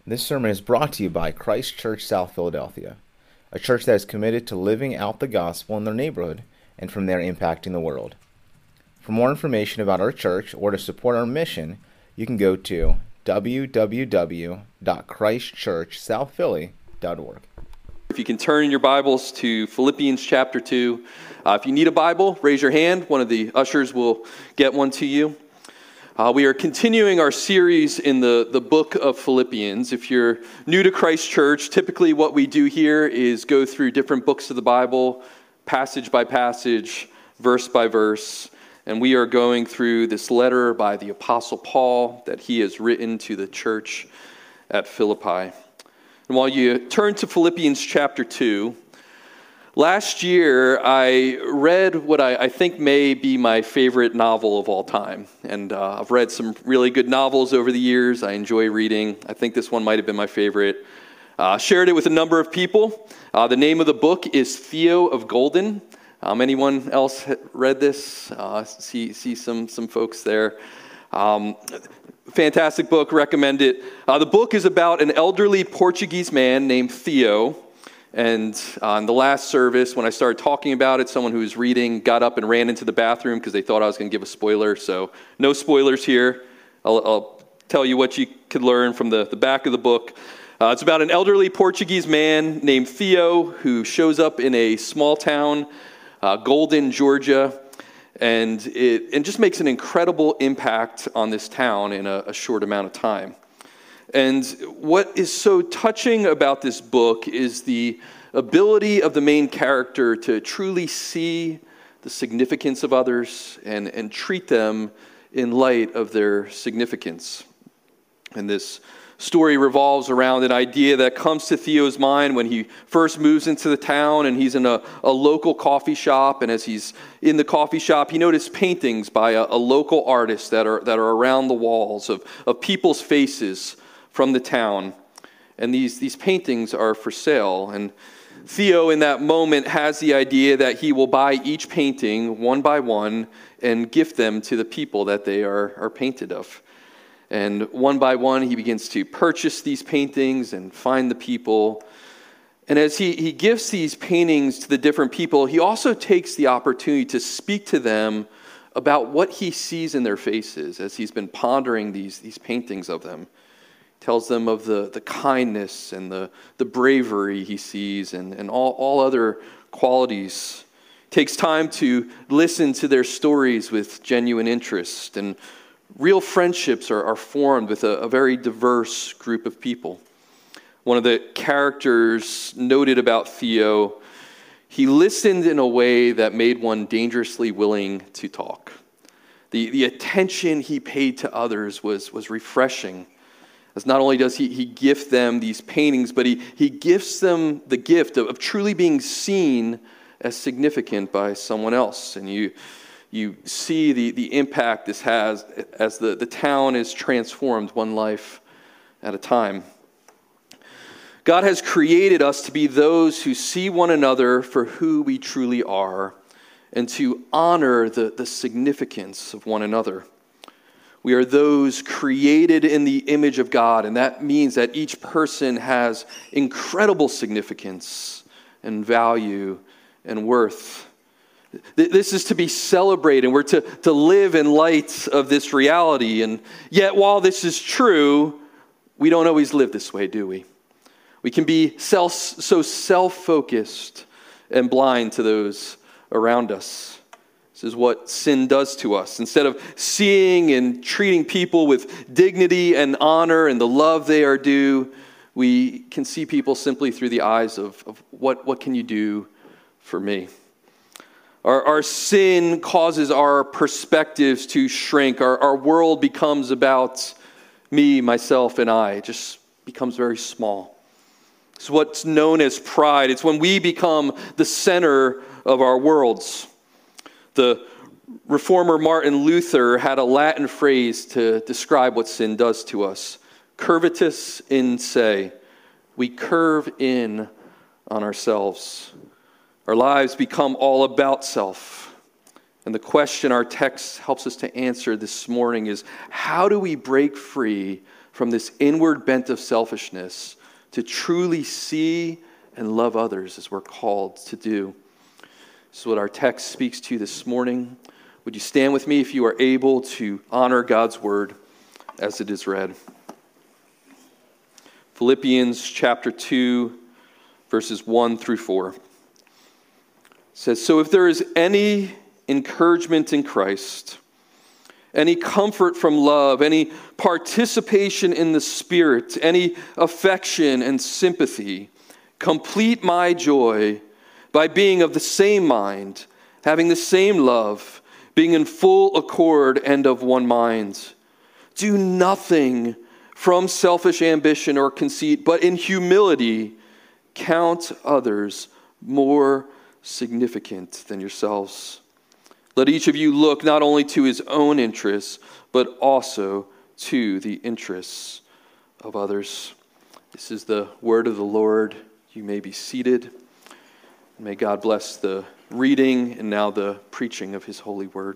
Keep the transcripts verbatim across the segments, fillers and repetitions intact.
This sermon is brought to you by Christ Church South Philadelphia, a church that is committed to living out the gospel in their neighborhood and from there impacting the world. For more information about our church or to support our mission, you can go to w w w dot christ church south philly dot org. If you can turn in your Bibles to Philippians chapter two. Uh, if you need a Bible, raise your hand. One of the ushers will get one to you. Uh, we are continuing our series in the, the book of Philippians. If you're new to Christ Church, typically what we do here is go through different books of the Bible, passage by passage, verse by verse. And we are going through this letter by the Apostle Paul that he has written to the church at Philippi. And while you turn to Philippians chapter two, last year I read what I, I think may be my favorite novel of all time. And uh, I've read some really good novels over the years. I enjoy reading. I think this one might have been my favorite. Uh, shared it with a number of people. Uh, the name of the book is Theo of Golden. Um, anyone else read this? Uh, see see some, some folks there. Um, fantastic book, recommend it. Uh, the book is about an elderly Portuguese man named Theo. And uh, in the last service, when I started talking about it, someone who was reading got up and ran into the bathroom because they thought I was going to give a spoiler. So no spoilers here. I'll, I'll tell you what you could learn from the, the back of the book. Uh, it's about an elderly Portuguese man named Theo who shows up in a small town, uh, Golden, Georgia, and it and just makes an incredible impact on this town in a, a short amount of time. And what is so touching about this book is the ability of the main character to truly see the significance of others and, and treat them in light of their significance. And this story revolves around an idea that comes to Theo's mind when he first moves into the town and he's in a, a local coffee shop. And as he's in the coffee shop, he noticed paintings by a, a local artist that are, that are around the walls of, of people's faces from the town, and these, these paintings are for sale. And Theo, in that moment, has the idea that he will buy each painting one by one and gift them to the people that they are, are painted of. And one by one, he begins to purchase these paintings and find the people. And as he, he gives these paintings to the different people, he also takes the opportunity to speak to them about what he sees in their faces as he's been pondering these, these paintings of them. Tells them of the, the kindness and the, the bravery he sees and, and all, all other qualities. Takes time to listen to their stories with genuine interest. And real friendships are, are formed with a, a very diverse group of people. One of the characters noted about Theo, he listened in a way that made one dangerously willing to talk. The, the attention he paid to others was, was refreshing. As not only does he, he gift them these paintings, but he, he gifts them the gift of, of truly being seen as significant by someone else. And you you see the, the impact this has as the, the town is transformed one life at a time. God has created us to be those who see one another for who we truly are and to honor the, the significance of one another. We are those created in the image of God, and that means that each person has incredible significance and value and worth. This is to be celebrated. We're to, to live in light of this reality. And yet, while this is true, we don't always live this way, do we? We can be self, so self-focused and blind to those around us. This is what sin does to us. Instead of seeing and treating people with dignity and honor and the love they are due, we can see people simply through the eyes of, of what, what can you do for me? Our, our sin causes our perspectives to shrink. Our, our world becomes about me, myself, and I. It just becomes very small. It's what's known as pride. It's when we become the center of our worlds. The reformer Martin Luther had a Latin phrase to describe what sin does to us. Curvatus in se. We curve in on ourselves. Our lives become all about self. And the question our text helps us to answer this morning is, how do we break free from this inward bent of selfishness to truly see and love others as we're called to do. This is what our text speaks to this morning. Would you stand with me if you are able to honor God's word as it is read? Philippians chapter two, verses one through four. It says, "So if there is any encouragement in Christ, any comfort from love, any participation in the Spirit, any affection and sympathy, complete my joy by being of the same mind, having the same love, being in full accord and of one mind. Do nothing from selfish ambition or conceit, but in humility count others more significant than yourselves. Let each of you look not only to his own interests, but also to the interests of others." This is the word of the Lord. You may be seated. May God bless the reading and now the preaching of his holy word.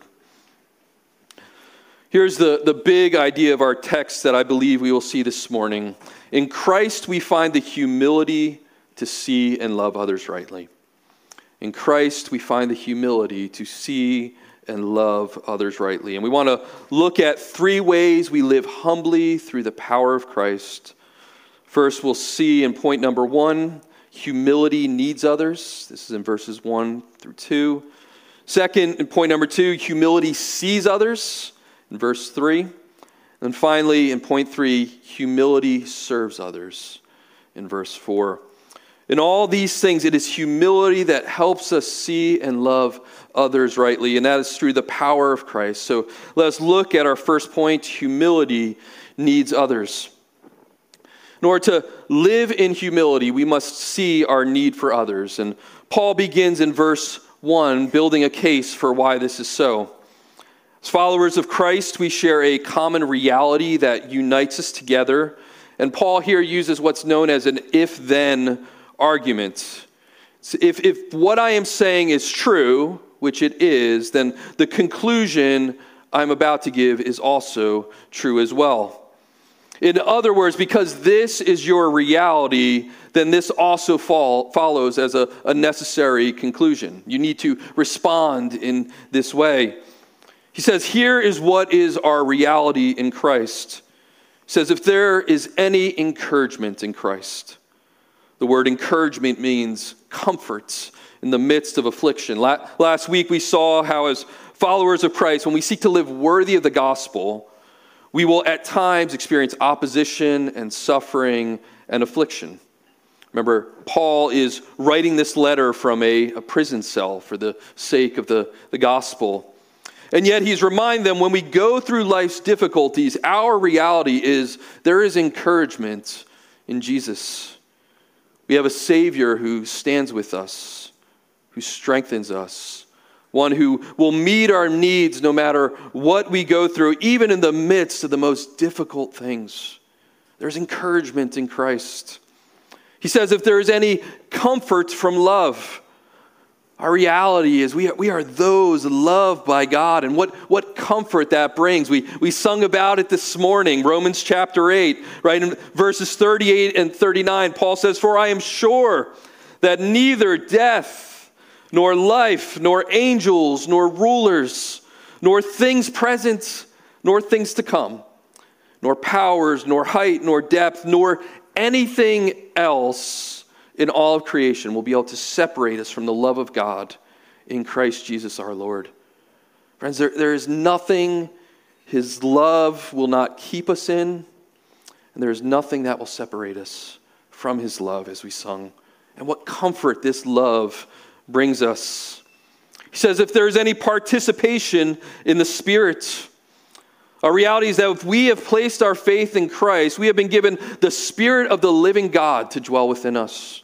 Here's the, the big idea of our text that I believe we will see this morning. In Christ, we find the humility to see and love others rightly. In Christ, we find the humility to see and love others rightly. And we want to look at three ways we live humbly through the power of Christ. First, we'll see in point number one, humility needs others. This is in verses one through two. Second, in point number two, humility sees others, in verse three. And finally, in point three, humility serves others, in verse four. In all these things, it is humility that helps us see and love others rightly, and that is through the power of Christ. So let us look at our first point, humility needs others. In order to live in humility, we must see our need for others. And Paul begins in verse one, building a case for why this is so. As followers of Christ, we share a common reality that unites us together. And Paul here uses what's known as an if-then argument. So if, if what I am saying is true, which it is, then the conclusion I'm about to give is also true as well. In other words, because this is your reality, then this also fall, follows as a, a necessary conclusion. You need to respond in this way. He says, here is what is our reality in Christ. He says, if there is any encouragement in Christ. The word encouragement means comfort in the midst of affliction. Last week we saw how as followers of Christ, when we seek to live worthy of the gospel, we will at times experience opposition and suffering and affliction. Remember, Paul is writing this letter from a, a prison cell for the sake of the, the gospel. And yet he's reminding them when we go through life's difficulties, our reality is there is encouragement in Jesus. We have a Savior who stands with us, who strengthens us, one who will meet our needs no matter what we go through, even in the midst of the most difficult things. There's encouragement in Christ. He says if there is any comfort from love, our reality is we are, we are those loved by God, and what, what comfort that brings. We, we sung about it this morning, Romans chapter eight, right? In verses thirty-eight and thirty-nine, Paul says, "For I am sure that neither death, nor life, nor angels, nor rulers, nor things present, nor things to come, nor powers, nor height, nor depth, nor anything else in all of creation will be able to separate us from the love of God in Christ Jesus our Lord." Friends, there, there is nothing his love will not keep us in, and there is nothing that will separate us from his love, as we sung. And what comfort this love brings us. He says if there is any participation in the Spirit, our reality is that if we have placed our faith in Christ, we have been given the Spirit of the living God to dwell within us,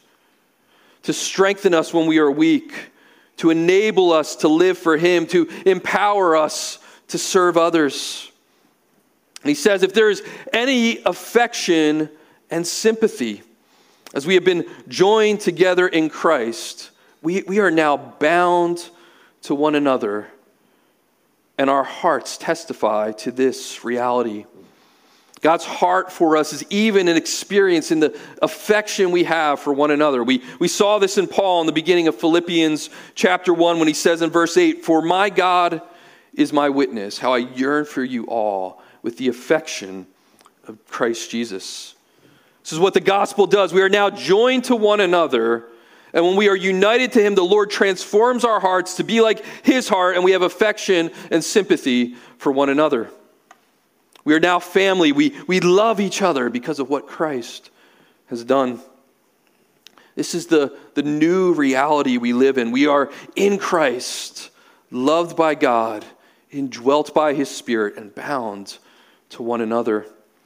to strengthen us when we are weak, to enable us to live for him, to empower us to serve others. And he says if there is any affection and sympathy, as we have been joined together in Christ, we, we are now bound to one another, and our hearts testify to this reality. God's heart for us is even an experience in the affection we have for one another. We, we saw this in Paul in the beginning of Philippians chapter one when he says in verse eight, "For my God is my witness, how I yearn for you all with the affection of Christ Jesus." This is what the gospel does. We are now joined to one another, and when we are united to him, the Lord transforms our hearts to be like his heart, and we have affection and sympathy for one another. We are now family. We, we love each other because of what Christ has done. This is the, the new reality we live in. We are in Christ, loved by God, indwelt by his Spirit, and bound to one another.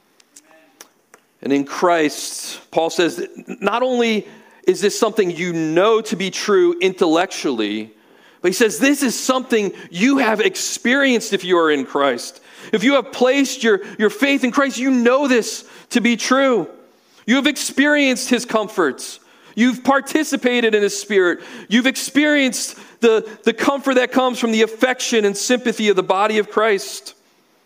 And in Christ, Paul says that not only is this something you know to be true intellectually, but he says this is something you have experienced if you are in Christ. If you have placed your, your faith in Christ, you know this to be true. You have experienced his comforts. You've participated in his Spirit. You've experienced the, the comfort that comes from the affection and sympathy of the body of Christ.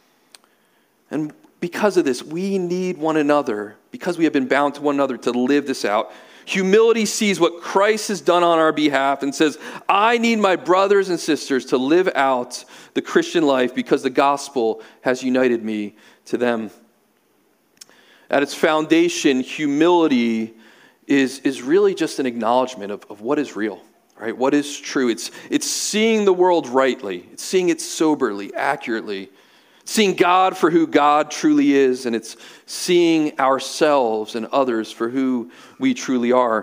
And because of this, we need one another, because we have been bound to one another, to live this out. Humility sees what Christ has done on our behalf and says, I need my brothers and sisters to live out the Christian life because the gospel has united me to them. At its foundation, humility is, is really just an acknowledgement of, of what is real, right? What is true. It's, it's seeing the world rightly. It's seeing it soberly, accurately. Seeing God for who God truly is, and it's seeing ourselves and others for who we truly are.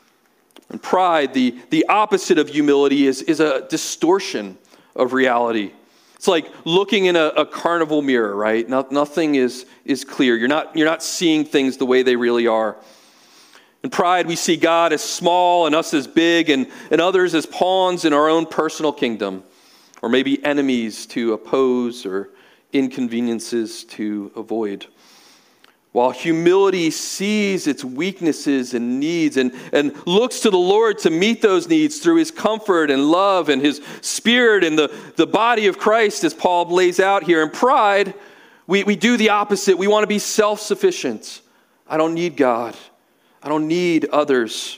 And pride, the, the opposite of humility, is, is a distortion of reality. It's like looking in a, a carnival mirror, right? No, nothing is, is clear. You're not, you're not seeing things the way they really are. In pride, we see God as small and us as big, and, and others as pawns in our own personal kingdom, or maybe enemies to oppose or inconveniences to avoid. While humility sees its weaknesses and needs and, and looks to the Lord to meet those needs through his comfort and love and his Spirit and the, the body of Christ, as Paul lays out here. In pride, we, we do the opposite. We want to be self-sufficient. I don't need God. I don't need others.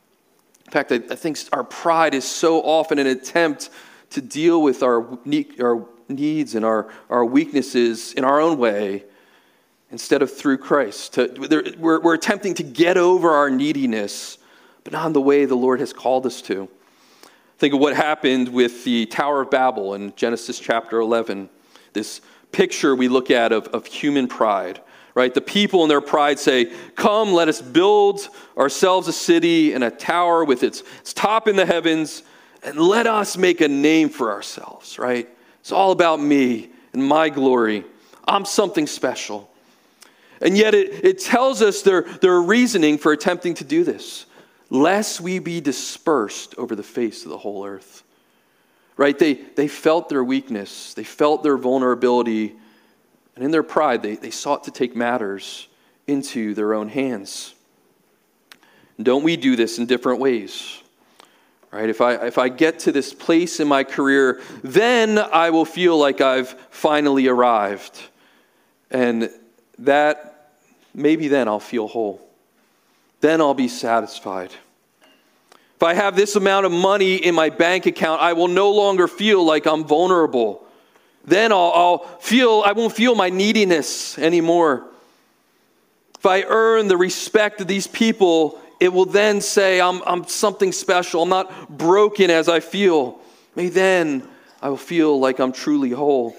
In fact, I, I think our pride is so often an attempt to deal with our, our needs and our, our weaknesses in our own way instead of through Christ. To, we're, we're attempting to get over our neediness, but not in the way the Lord has called us to. Think of what happened with the Tower of Babel in Genesis chapter eleven. This picture we look at of, of human pride, right? The people in their pride say, come, let us build ourselves a city and a tower with its, its top in the heavens, and let us make a name for ourselves, right? It's all about me and my glory. I'm something special. And yet it, it tells us their, their reasoning for attempting to do this. Lest we be dispersed over the face of the whole earth. Right? They, they felt their weakness. They felt their vulnerability. And in their pride, they, they sought to take matters into their own hands. And don't we do this in different ways? Right? If I if I get to this place in my career, then I will feel like I've finally arrived. And that, maybe then I'll feel whole. Then I'll be satisfied. If I have this amount of money in my bank account, I will no longer feel like I'm vulnerable. Then I'll, I'll feel, I won't feel my neediness anymore. If I earn the respect of these people, it will then say I'm, I'm something special. I'm not broken as I feel. Maybe then I will feel like I'm truly whole.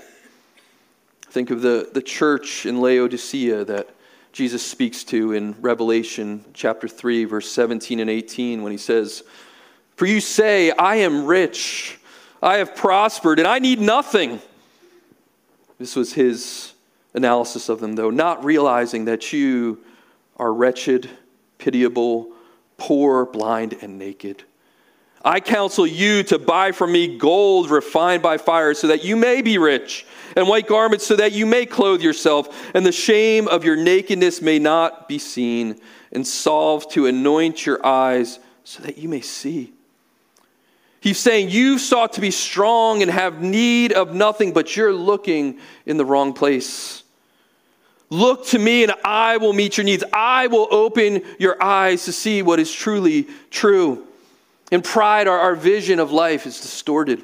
Think of the, the church in Laodicea that Jesus speaks to in Revelation chapter three, verse seventeen and eighteen, when he says, for you say, I am rich, I have prospered, and I need nothing. This was his analysis of them, though, not realizing that you are wretched, pitiable, poor, blind, and naked. I counsel you to buy from me gold refined by fire so that you may be rich, and white garments so that you may clothe yourself, and the shame of your nakedness may not be seen, and salve to anoint your eyes so that you may see. He's saying you sought to be strong and have need of nothing, but you're looking in the wrong place. Look to me and I will meet your needs. I will open your eyes to see what is truly true. In pride, our, our vision of life is distorted.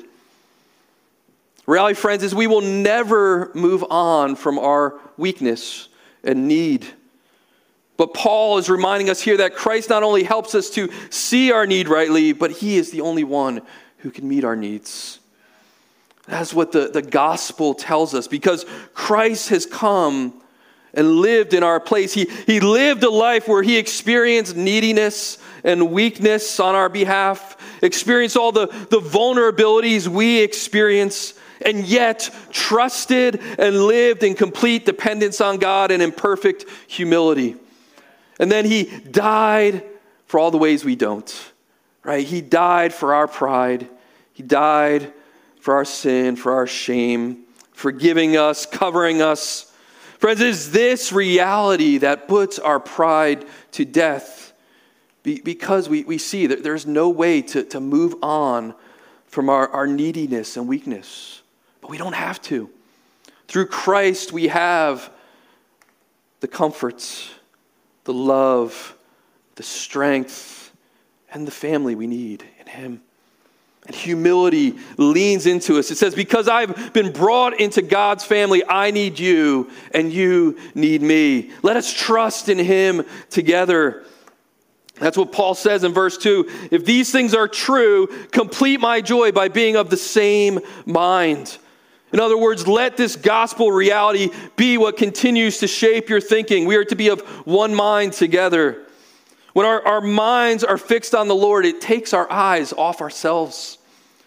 Reality, friends, is we will never move on from our weakness and need. But Paul is reminding us here that Christ not only helps us to see our need rightly, but he is the only one who can meet our needs. That's what the, the gospel tells us. Because Christ has come and lived in our place. He, he lived a life where he experienced neediness and weakness on our behalf, experienced all the, the vulnerabilities we experience, and yet trusted and lived in complete dependence on God and in perfect humility. And then he died for all the ways we don't, right? He died for our pride. He died for our sin, for our shame, forgiving us, covering us. Friends, it is this reality that puts our pride to death, because we, we see that there's no way to, to move on from our, our neediness and weakness. But we don't have to. Through Christ, we have the comforts, the love, the strength, and the family we need in him. And humility leans into us. It says, because I've been brought into God's family, I need you and you need me. Let us trust in him together. That's what Paul says in verse two. If these things are true, complete my joy by being of the same mind. In other words, let this gospel reality be what continues to shape your thinking. We are to be of one mind together. When our, our minds are fixed on the Lord, it takes our eyes off ourselves.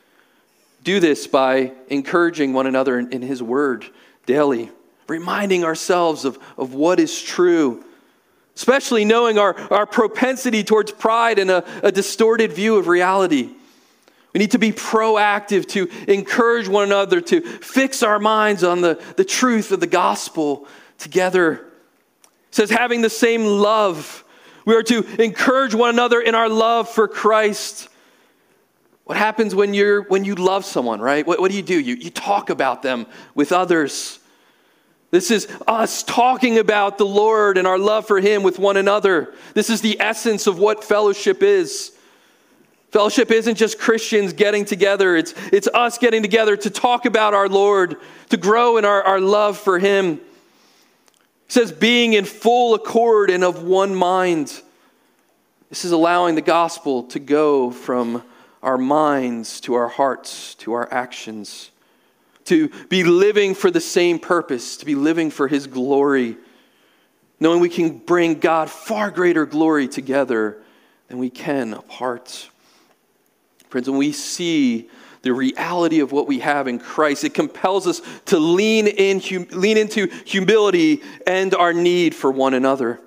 Do this by encouraging one another in, in his word daily, reminding ourselves of, of what is true, especially knowing our, our propensity towards pride and a, a distorted view of reality. We need to be proactive to encourage one another, to fix our minds on the, the truth of the gospel together. It says having the same love. We are to encourage one another in our love for Christ. What happens when you're when you love someone, right? What, what do you do? You, you talk about them with others. This is us talking about the Lord and our love for him with one another. This is the essence of what fellowship is. Fellowship isn't just Christians getting together. It's, it's us getting together to talk about our Lord, to grow in our, our love for him. It says being in full accord and of one mind. This is allowing the gospel to go from our minds to our hearts, to our actions, to be living for the same purpose, to be living for his glory, knowing we can bring God far greater glory together than we can apart. Friends, when we see the reality of what we have in Christ, it compels us to lean in, hum, lean into humility and our need for one another.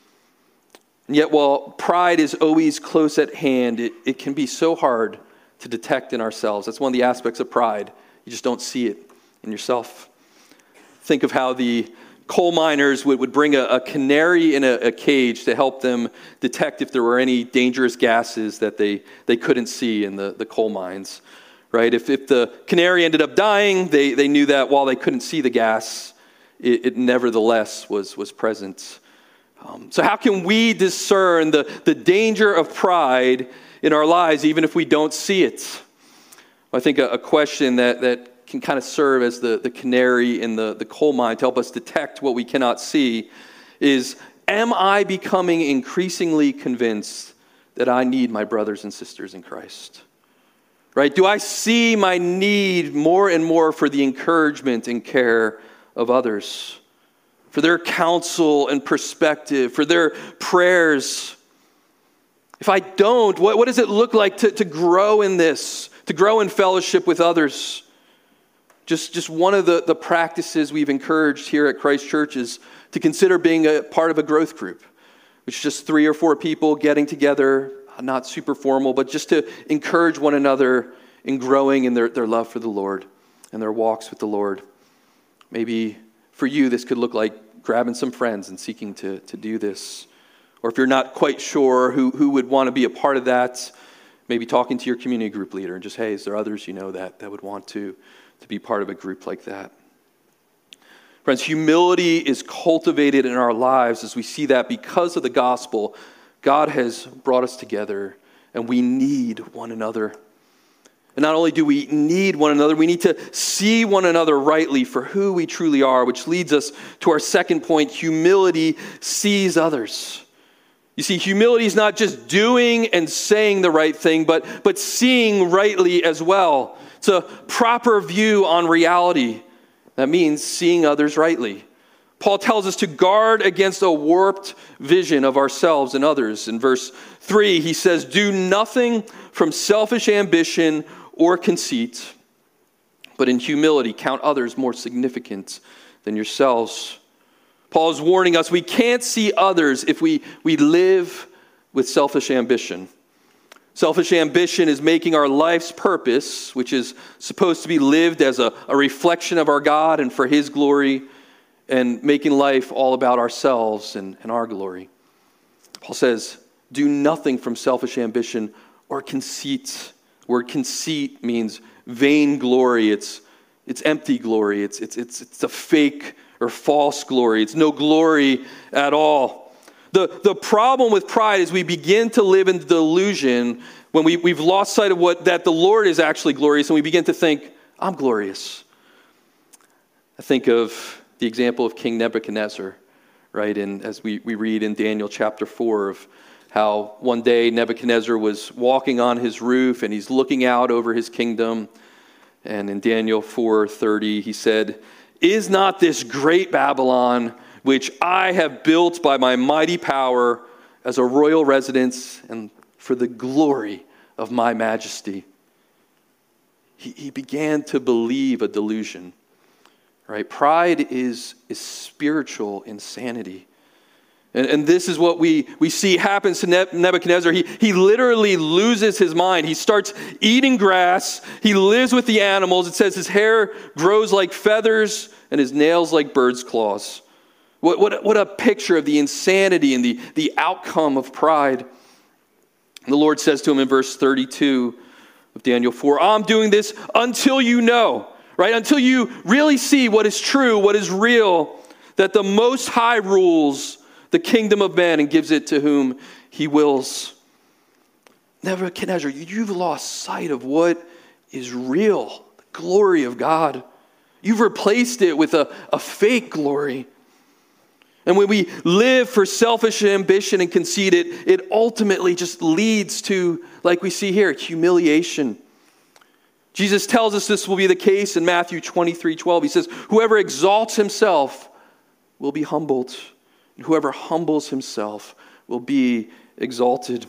And yet, while pride is always close at hand, it, it can be so hard to detect in ourselves. That's one of the aspects of pride. You just don't see it in yourself. Think of how the coal miners would, would bring a, a canary in a, a cage to help them detect if there were any dangerous gases that they, they couldn't see in the, the coal mines. Right? If, if the canary ended up dying, they, they knew that while they couldn't see the gas, it, it nevertheless was, was present. Um, so how can we discern the, the danger of pride in our lives, even if we don't see it? I think a, a question that, that can kind of serve as the, the canary in the, the coal mine to help us detect what we cannot see is, am I becoming increasingly convinced that I need my brothers and sisters in Christ? Right? Do I see my need more and more for the encouragement and care of others, for their counsel and perspective, for their prayers? If I don't, what, what does it look like to, to grow in this, to grow in fellowship with others? Just, just one of the, the practices we've encouraged here at Christ Church is to consider being a part of a growth group, which is just three or four people getting together, not super formal, but just to encourage one another in growing in their, their love for the Lord and their walks with the Lord. Maybe for you, this could look like grabbing some friends and seeking to, to do this. Or if you're not quite sure who, who would want to be a part of that, maybe talking to your community group leader and just, hey, is there others you know that, that would want to, to be part of a group like that? Friends, humility is cultivated in our lives as we see that because of the gospel, God has brought us together and we need one another. And not only do we need one another, we need to see one another rightly for who we truly are, which leads us to our second point: humility sees others. You see, humility is not just doing and saying the right thing, but, but seeing rightly as well. It's a proper view on reality. That means seeing others rightly. Paul tells us to guard against a warped vision of ourselves and others. In verse three, he says, "Do nothing from selfish ambition or conceit, but in humility count others more significant than yourselves." Paul is warning us we can't see others if we, we live with selfish ambition. Selfish ambition is making our life's purpose, which is supposed to be lived as a, a reflection of our God and for His glory, and making life all about ourselves and, and our glory. Paul says, do nothing from selfish ambition or conceit. The word conceit means vain glory. It's, it's empty glory. It's, it's, it's, it's a fake or false glory. It's no glory at all. The, the problem with pride is we begin to live in delusion when we, we've lost sight of what that the Lord is actually glorious, and we begin to think, I'm glorious. I think of the example of King Nebuchadnezzar, right? And as we, we read in Daniel chapter four of how one day Nebuchadnezzar was walking on his roof and he's looking out over his kingdom. And in Daniel four thirty, he said, "Is not this great Babylon, which I have built by my mighty power as a royal residence and for the glory of my majesty?" He, he began to believe a delusion, right? Pride is, is spiritual insanity. And, and this is what we, we see happens to Nebuchadnezzar. He, he literally loses his mind. He starts eating grass. He lives with the animals. It says his hair grows like feathers and his nails like birds' claws. What, what, what a picture of the insanity and the, the outcome of pride. And the Lord says to him in verse thirty-two of Daniel four, I'm doing this until you know, right? Until you really see what is true, what is real, that the Most High rules the kingdom of man and gives it to whom He wills. Nebuchadnezzar, you've lost sight of what is real, the glory of God. You've replaced it with a, a fake glory. And when we live for selfish ambition and conceit, it, it ultimately just leads to, like we see here, humiliation. Jesus tells us this will be the case in Matthew twenty-three twelve. He says, whoever exalts himself will be humbled, and whoever humbles himself will be exalted.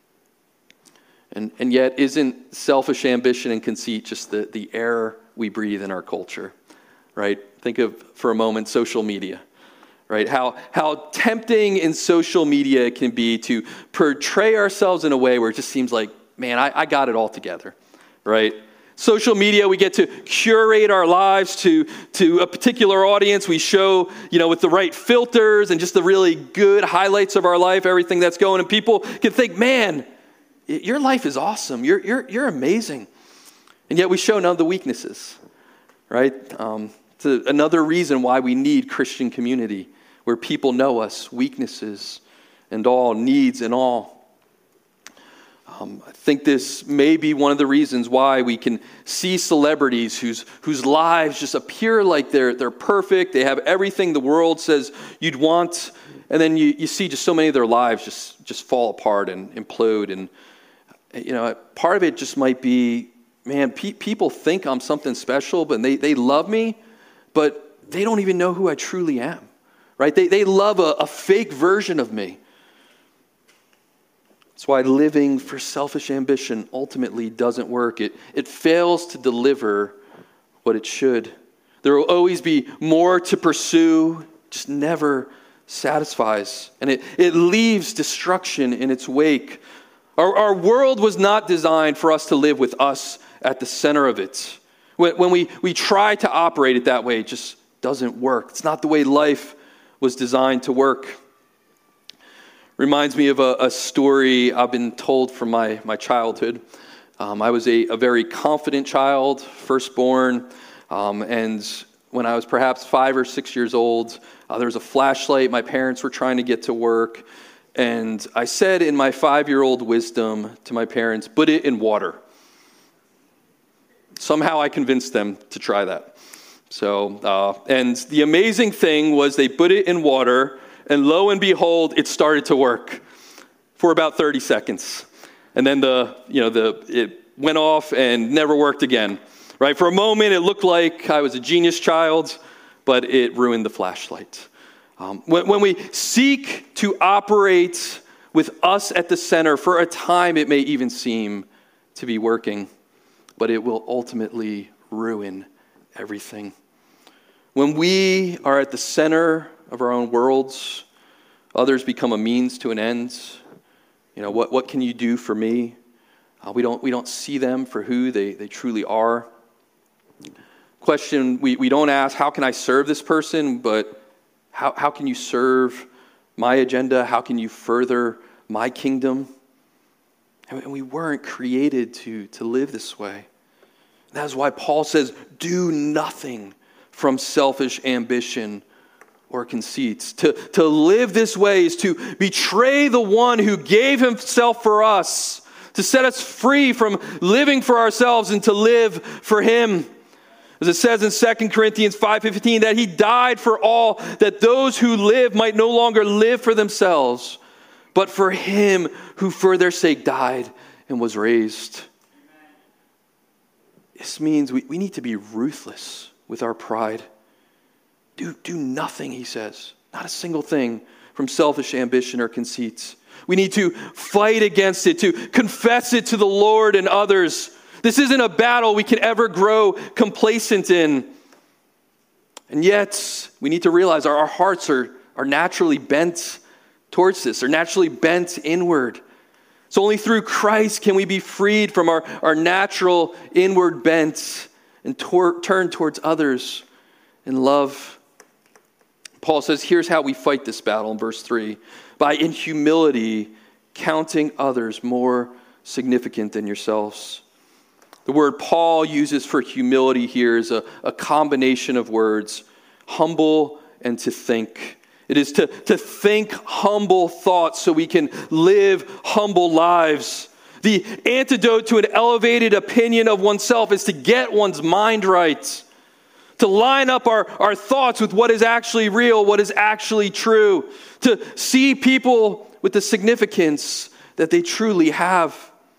And, and yet, isn't selfish ambition and conceit just the, the air we breathe in our culture, right? Think of, for a moment, social media. Right? How, how tempting in social media it can be to portray ourselves in a way where it just seems like, man, I, I got it all together, right? Social media, we get to curate our lives to, to a particular audience. We show, you know, with the right filters and just the really good highlights of our life, everything that's going, and people can think, man, your life is awesome. You're, you're, you're amazing. And yet we show none of the weaknesses, right? Um, it's a, another reason why we need Christian community, where people know us, weaknesses and all, needs and all. Um, I think this may be one of the reasons why we can see celebrities whose whose lives just appear like they're they're perfect. They have everything the world says you'd want, and then you, you see just so many of their lives just, just fall apart and implode. And you know, part of it just might be, man, pe- people think I'm something special, but they, they love me, but they don't even know who I truly am. Right? They, they love a, a fake version of me. That's why living for selfish ambition ultimately doesn't work. It, it fails to deliver what it should. There will always be more to pursue, just never satisfies. And it, it leaves destruction in its wake. Our, our world was not designed for us to live with us at the center of it. When, when we, we try to operate it that way, it just doesn't work. It's not the way life was designed to work. Reminds me of a, a story I've been told from my, my childhood. Um, I was a, a very confident child, firstborn, um, and when I was perhaps five or six years old. Uh, there was a flashlight. My parents were trying to get to work. And I said in my five-year-old wisdom to my parents, put it in water. Somehow I convinced them to try that. So, uh, and the amazing thing was they put it in water, and lo and behold, it started to work for about thirty seconds. And then the, you know, the it went off and never worked again. Right? For a moment, it looked like I was a genius child, but it ruined the flashlight. Um, when, when we seek to operate with us at the center, for a time it may even seem to be working, but it will ultimately ruin everything. When we are at the center of our own worlds, others become a means to an end. You know, what, what can you do for me? Uh, we don't we don't see them for who they, they truly are. Question we, we don't ask, how can I serve this person? But how, how can you serve my agenda? How can you further my kingdom? And we weren't created to, to live this way. That is why Paul says, do nothing from selfish ambition or conceits. To, to live this way is to betray the one who gave himself for us, to set us free from living for ourselves and to live for him. As it says in Second Corinthians five fifteen, that he died for all, that those who live might no longer live for themselves, but for him who for their sake died and was raised. This means we, we need to be ruthless with our pride. Do, do nothing, he says, not a single thing from selfish ambition or conceits. We need to fight against it, to confess it to the Lord and others. This isn't a battle we can ever grow complacent in. And yet, we need to realize our, our hearts are, are naturally bent towards this. They're naturally bent inward. So only through Christ can we be freed from our, our natural inward bent and tor- turn towards others in love. Paul says, here's how we fight this battle in verse three. By in humility, counting others more significant than yourselves. The word Paul uses for humility here is a, a combination of words, humble and to think. It is to, to think humble thoughts so we can live humble lives. The antidote to an elevated opinion of oneself is to get one's mind right, to line up our, our thoughts with what is actually real, what is actually true, to see people with the significance that they truly have.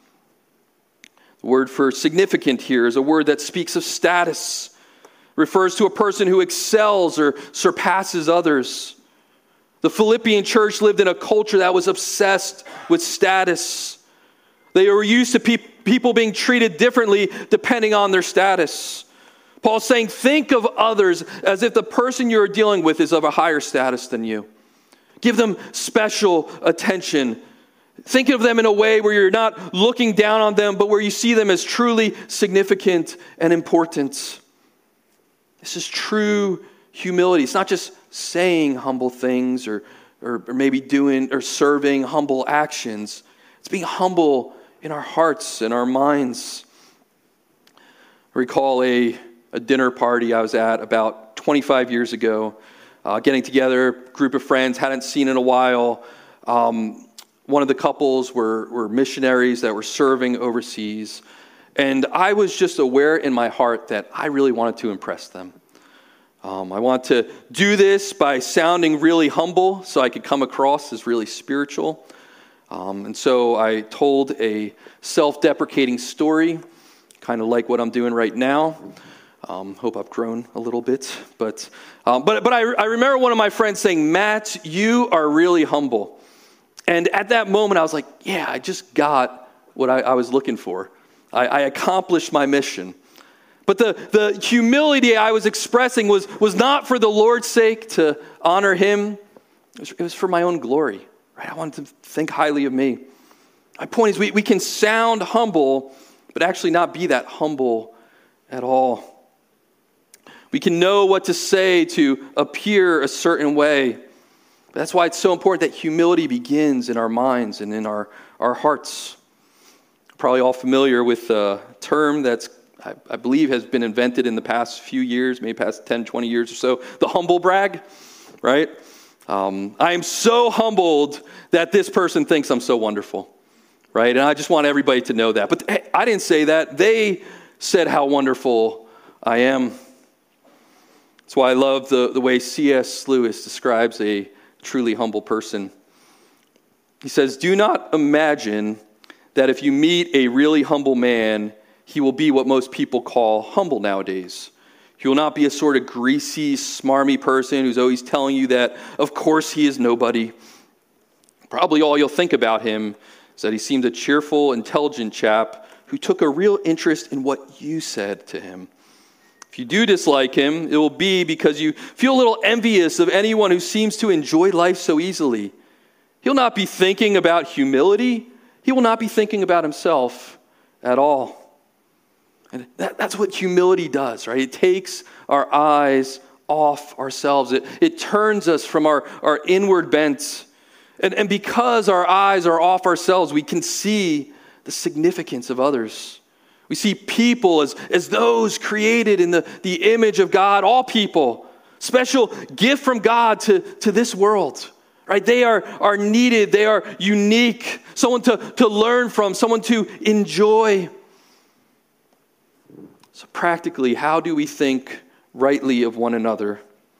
The word for significant here is a word that speaks of status, refers to a person who excels or surpasses others. The Philippian church lived in a culture that was obsessed with status. They were used to pe- people being treated differently depending on their status. Paul's saying, think of others as if the person you're dealing with is of a higher status than you. Give them special attention. Think of them in a way where you're not looking down on them, but where you see them as truly significant and important. This is true humility. It's not just saying humble things or, or, or maybe doing or serving humble actions. It's being humble in our hearts and our minds. I recall a, a dinner party I was at about twenty-five years ago, uh, getting together, group of friends, hadn't seen in a while. Um, One of the couples were, were missionaries that were serving overseas. And I was just aware in my heart that I really wanted to impress them. Um, I wanted to do this by sounding really humble so I could come across as really spiritual. Um, and so I told a self-deprecating story, kind of like what I'm doing right now. Um, hope I've grown a little bit. But, um, but, but I, I remember one of my friends saying, Matt, you are really humble. And at that moment, I was like, yeah, I just got what I, I was looking for. I, I accomplished my mission. But the, the humility I was expressing was, was not for the Lord's sake to honor him. It was, it was for my own glory. Right? I wanted to think highly of me. My point is we, we can sound humble, but actually not be that humble at all. We can know what to say to appear a certain way. That's why it's so important that humility begins in our minds and in our, our hearts. Probably all familiar with a term that's I, I believe has been invented in the past few years, maybe past ten, twenty years or so, the humble brag, right? Um, I am so humbled that this person thinks I'm so wonderful, right? And I just want everybody to know that. But hey, I didn't say that. They said how wonderful I am. That's why I love the, the way C S Lewis describes a truly humble person. He says, do not imagine that if you meet a really humble man, he will be what most people call humble nowadays. He will not be a sort of greasy, smarmy person who's always telling you that, of course, he is nobody. Probably all you'll think about him is that he seemed a cheerful, intelligent chap who took a real interest in what you said to him. If you do dislike him, it will be because you feel a little envious of anyone who seems to enjoy life so easily. He'll not be thinking about humility. He will not be thinking about himself at all. And that, that's what humility does, right? It takes our eyes off ourselves. It, it turns us from our, our inward bent. And, and because our eyes are off ourselves, we can see the significance of others. We see people as, as those created in the, the image of God, all people, special gift from God to, to this world, right? They are, are needed. They are unique, someone to, to learn from, someone to enjoy. So practically, how do we think rightly of one another?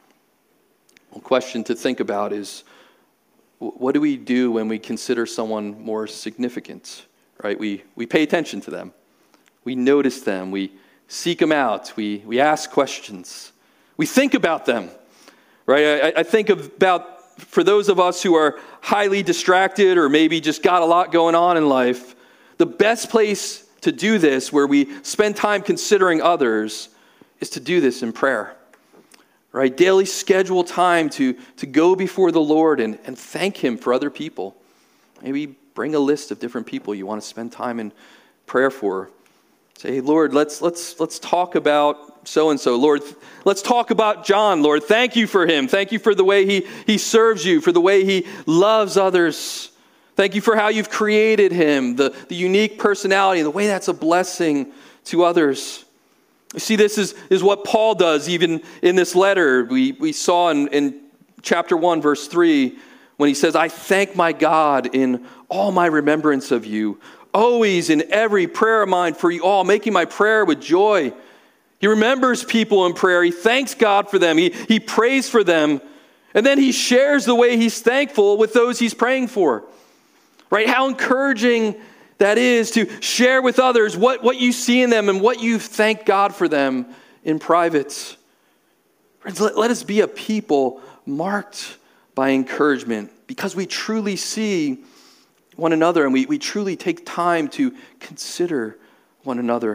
One question to think about is, what do we do when we consider someone more significant, right? We, we pay attention to them. We notice them. We seek them out. We, we ask questions. We think about them, right? I, I think about, for those of us who are highly distracted or maybe just got a lot going on in life, the best place to do this, where we spend time considering others, is to do this in prayer, right? Daily schedule time to, to go before the Lord and, and thank him for other people. Maybe bring a list of different people you want to spend time in prayer for. Say, hey, Lord, let's let's let's talk about so-and-so. Lord, let's talk about John. Lord, thank you for him. Thank you for the way he, he serves you, for the way he loves others. Thank you for how you've created him, the, the unique personality, the way that's a blessing to others. You see, this is, is what Paul does even in this letter. We, we saw in, in chapter one, verse three, when he says, I thank my God in all my remembrance of you, always in every prayer of mine for you all, making my prayer with joy. He remembers people in prayer. He thanks God for them. He, he prays for them. And then he shares the way he's thankful with those he's praying for. Right? How encouraging that is to share with others what, what you see in them and what you thank God for them in private. Friends, let, let us be a people marked by encouragement because we truly see one another and we, we truly take time to consider one another.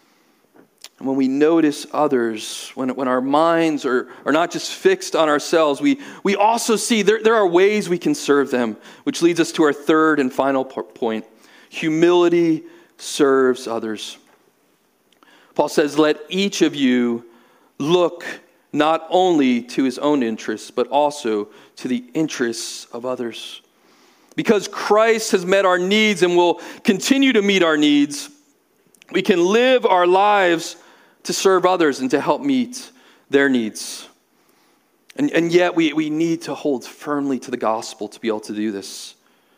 And when we notice others, when, when our minds are, are not just fixed on ourselves, we, we also see there, there are ways we can serve them, which leads us to our third and final point. Humility serves others. Paul says, let each of you look not only to his own interests, but also to the interests of others. Because Christ has met our needs and will continue to meet our needs, we can live our lives to serve others and to help meet their needs. And, and yet we, we need to hold firmly to the gospel to be able to do this.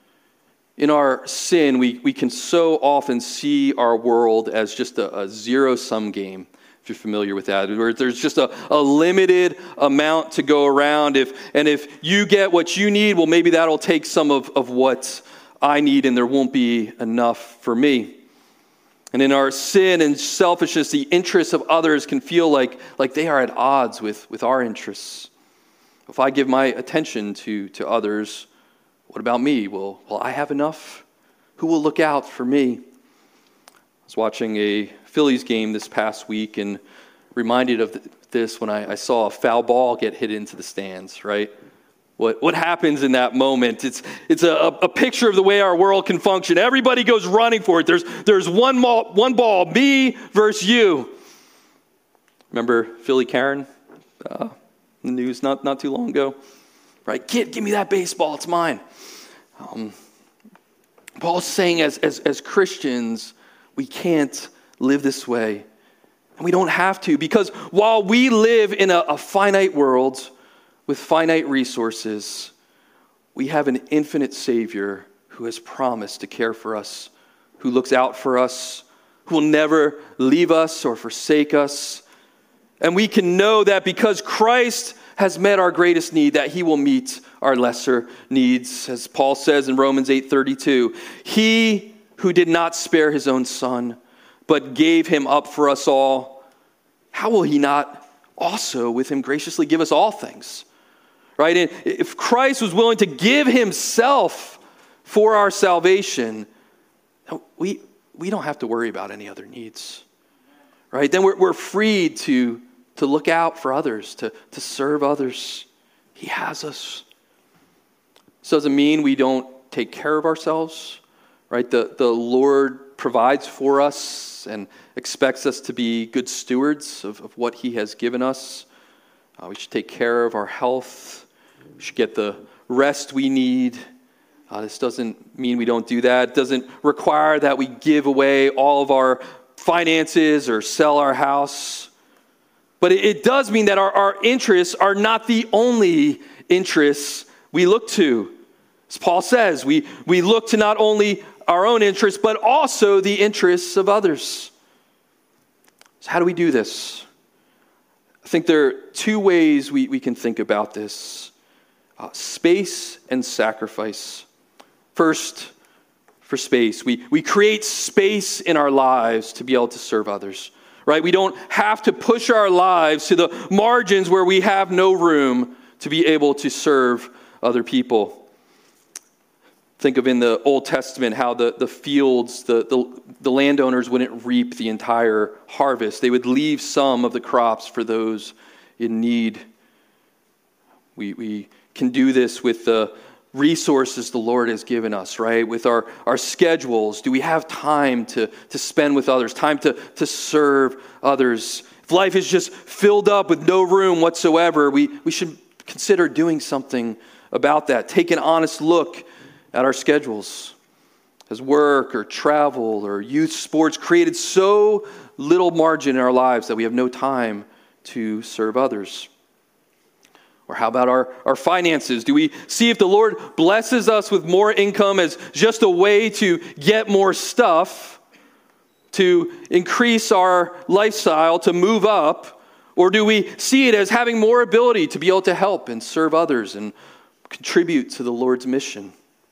In our sin, we, we can so often see our world as just a, a zero-sum game, if you're familiar with that, where there's just a, a limited amount to go around. If and if you get what you need, well, maybe that'll take some of, of what I need, and there won't be enough for me. And in our sin and selfishness, the interests of others can feel like, like they are at odds with, with our interests. If I give my attention to, to others, what about me? Will, will I have enough? Who will look out for me? I was watching a Phillies game this past week and reminded of this when I, I saw a foul ball get hit into the stands, right? What what happens in that moment? It's it's a, a picture of the way our world can function. Everybody goes running for it. There's there's one ball, one ball, me versus you. Remember Philly Karen? Uh, the news not, not too long ago. Right? Kid, give me that baseball. It's mine. Um, Paul's saying as, as, as Christians, we can't live this way. And we don't have to, because while we live in a, a finite world with finite resources, we have an infinite Savior who has promised to care for us, who looks out for us, who will never leave us or forsake us. And we can know that because Christ has met our greatest need, that he will meet our lesser needs. As Paul says in Romans eight thirty-two, he who did not spare his own son, but gave him up for us all, how will he not also with him graciously give us all things? Right? And if Christ was willing to give himself for our salvation, we, we don't have to worry about any other needs. Right? Then we're, we're free to, to look out for others, to, to serve others. He has us. This doesn't mean we don't take care of ourselves. Right? The, the Lord provides for us and expects us to be good stewards of, of what he has given us. Uh, we should take care of our health. We should get the rest we need. Uh, this doesn't mean we don't do that. It doesn't require that we give away all of our finances or sell our house. But it, it does mean that our, our interests are not the only interests we look to. As Paul says, we, we look to not only our own interests, but also the interests of others. So how do we do this? I think there are two ways we, we can think about this. Uh, space and sacrifice. First, for space. We, we create space in our lives to be able to serve others. Right? We don't have to push our lives to the margins where we have no room to be able to serve other people. Think of in the Old Testament how the, the fields, the, the, the landowners wouldn't reap the entire harvest. They would leave some of the crops for those in need. We, we can do this with the resources the Lord has given us, right? With our, our schedules. Do we have time to, to spend with others, time to, to serve others? If life is just filled up with no room whatsoever, we, we should consider doing something about that. Take an honest look at our schedules. Has work or travel or youth sports created so little margin in our lives that we have no time to serve others? Or how about our, our finances? Do we see if the Lord blesses us with more income as just a way to get more stuff, to increase our lifestyle, to move up? Or do we see it as having more ability to be able to help and serve others and contribute to the Lord's mission?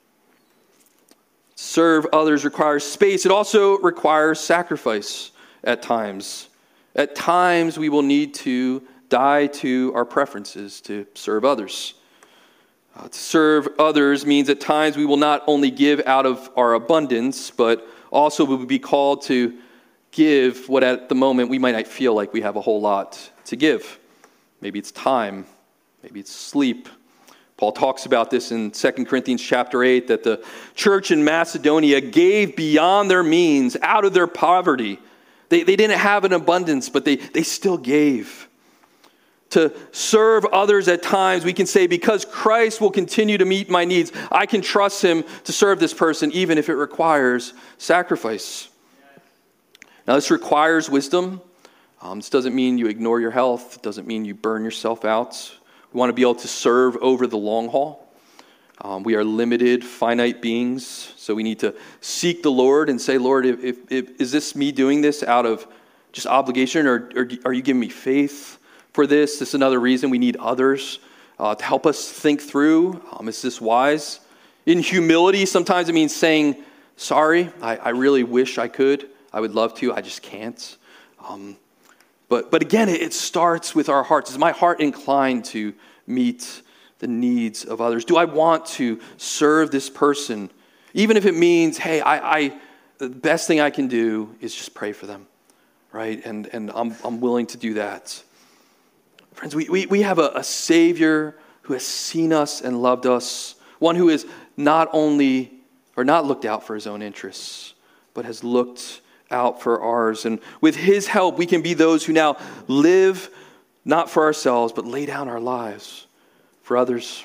Serve others requires space. It also requires sacrifice at times. At times we will need to die to our preferences to serve others. Uh, to serve others means at times we will not only give out of our abundance, but also we will be called to give what at the moment we might not feel like we have a whole lot to give. Maybe it's time. Maybe it's sleep. Paul talks about this in Second Corinthians chapter eight, that the church in Macedonia gave beyond their means, out of their poverty. They, they didn't have an abundance, but they, they still gave. To serve others at times, we can say, because Christ will continue to meet my needs, I can trust him to serve this person, even if it requires sacrifice. Now, this requires wisdom. Um, this doesn't mean you ignore your health. It doesn't mean you burn yourself out. We want to be able to serve over the long haul. Um, we are limited, finite beings, so we need to seek the Lord and say, Lord, if, if, if, is this me doing this out of just obligation, or, or are you giving me faith for this? This is another reason we need others uh, to help us think through. Um, is this wise? In humility, sometimes it means saying, sorry, I, I really wish I could. I would love to. I just can't. Um, But but again, it starts with our hearts. Is my heart inclined to meet the needs of others? Do I want to serve this person? Even if it means, hey, I, I the best thing I can do is just pray for them, right? And and I'm I'm willing to do that. Friends, we, we, we have a, a Savior who has seen us and loved us, one who is not only, or not looked out for his own interests, but has looked out for ours. And with his help, we can be those who now live not for ourselves, but lay down our lives for others.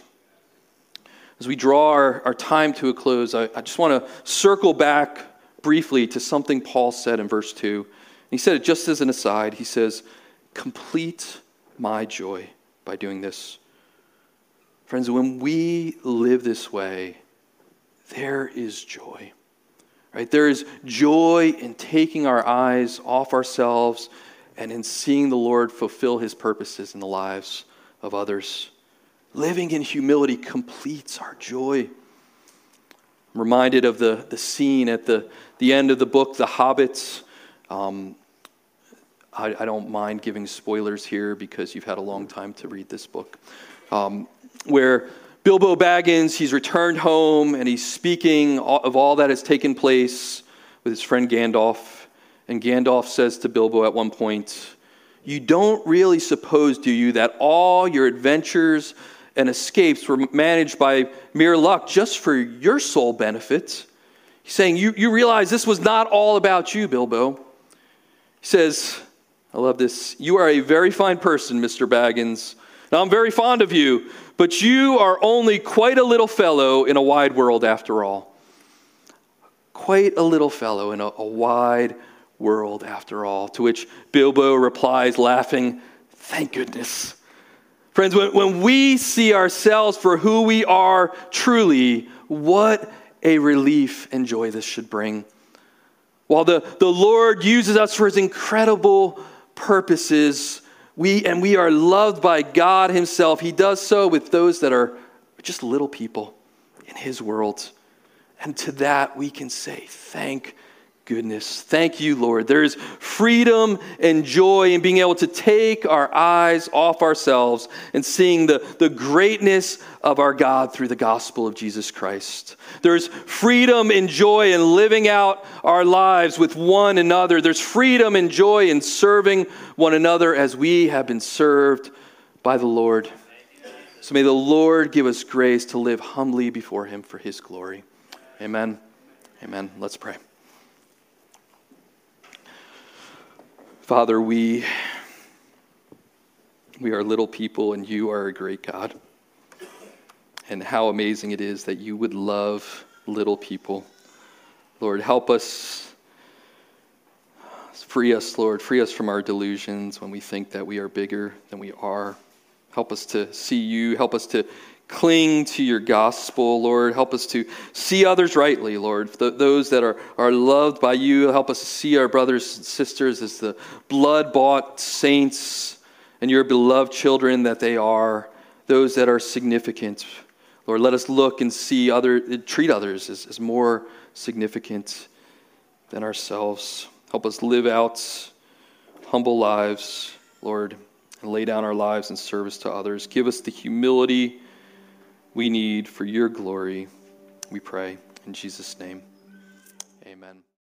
As we draw our, our time to a close, I, I just want to circle back briefly to something Paul said in verse two He said it just as an aside. He says, complete my joy by doing this. Friends, when we live this way, there is joy. Right? There is joy in taking our eyes off ourselves and in seeing the Lord fulfill his purposes in the lives of others. Living in humility completes our joy. I'm reminded of the, the scene at the, the end of the book, The Hobbit. Um, I, I don't mind giving spoilers here because you've had a long time to read this book. Um, where Bilbo Baggins, he's returned home and he's speaking of all that has taken place with his friend Gandalf. And Gandalf says to Bilbo at one point, "You don't really suppose, do you, that all your adventures and escapes were managed by mere luck just for your sole benefit?" He's saying, you, you realize this was not all about you, Bilbo. He says, I love this, "You are a very fine person, Mister Baggins. Now, I'm very fond of you, but you are only quite a little fellow in a wide world after all." Quite a little fellow in a, a wide world after all. To which Bilbo replies, laughing, "Thank goodness." Friends, when, when we see ourselves for who we are truly, what a relief and joy this should bring. While the, the Lord uses us for his incredible purposes, we and we are loved by God himself, he does so with those that are just little people in his world. And to that we can say, thank goodness. Thank you, Lord. There is freedom and joy in being able to take our eyes off ourselves and seeing the, the greatness of our God through the gospel of Jesus Christ. There's freedom and joy in living out our lives with one another. There's freedom and joy in serving one another as we have been served by the Lord. So may the Lord give us grace to live humbly before him for his glory. Amen. Amen. Let's pray. Father, we, we are little people and you are a great God. And how amazing it is that you would love little people. Lord, help us, free us, Lord, free us from our delusions when we think that we are bigger than we are. Help us to see you, help us to cling to your gospel, Lord. Help us to see others rightly, Lord. Th- those that are, are loved by you, help us to see our brothers and sisters as the blood-bought saints and your beloved children that they are, those that are significant. Lord, let us look and see other, treat others as, as more significant than ourselves. Help us live out humble lives, Lord, and lay down our lives in service to others. Give us the humility we need for your glory, we pray. In Jesus' name, amen.